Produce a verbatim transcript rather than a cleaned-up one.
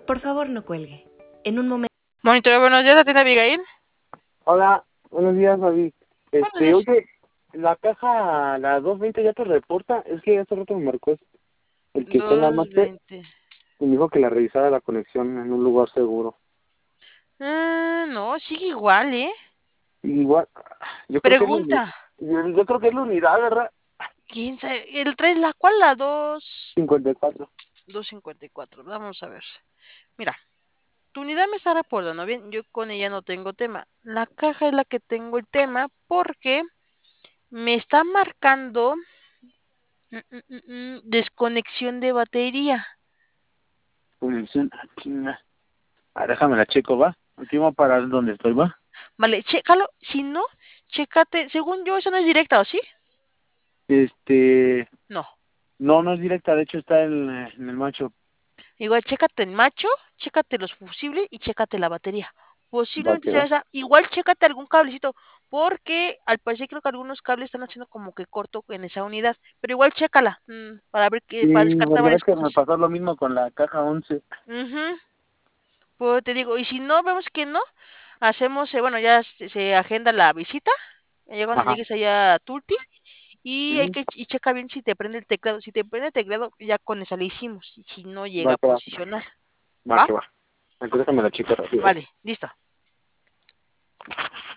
Por favor, no cuelgue. En un momento. Monitor, buenos días, ¿la tiene Abigail? Hola, buenos días, David. Buenos Este, días. oye, la caja, la doscientos veinte ya te reporta. Es que hace rato me marcó el que está en la dos máster veinte. y me dijo que la revisara la conexión en un lugar seguro. Ah, no, sigue igual, ¿eh? Igual, yo creo que es la Pregunta. unidad, yo, yo creo que es la unidad, ¿verdad? ¿Quién sabe? ¿El tres la cuál? La dos... cincuenta y cuatro. dos cincuenta y cuatro. Vamos a ver. Mira, tu unidad me está reportando bien. Yo con ella no tengo tema. La caja es la que tengo el tema porque me está marcando mm, mm, mm, mm, desconexión de batería. Conexión, ah, chinga. Ah, déjame la checo, ¿va? Aquí voy a parar donde estoy, ¿va? Vale, chécalo. Si no, chécate. Según yo, eso no es directa, ¿o sí? Este, No. no, no es directa, de hecho está en, en el macho. Igual, chécate el macho, chécate los fusibles y chécate la batería. Va, Posiblemente que sea va. esa. Igual, chécate algún cablecito, porque al parecer creo que algunos cables están haciendo como que corto en esa unidad. Pero igual, chécala, mmm, para ver que, para Sí, descartar porque ves varias que me cosas. pasó lo mismo con la caja once. Uh Pues te digo, y si no vemos que no, hacemos, eh, bueno, ya se, se agenda la visita, ya cuando Ajá. llegues allá a Tulti, y hay Ujú. que y checa bien si te prende el teclado. Si te prende el teclado, ya con esa le hicimos, y si no llega Va, a que va. posicionar. Va, ¿Va? que va. Entonces déjame la chica rápido. Vale, listo.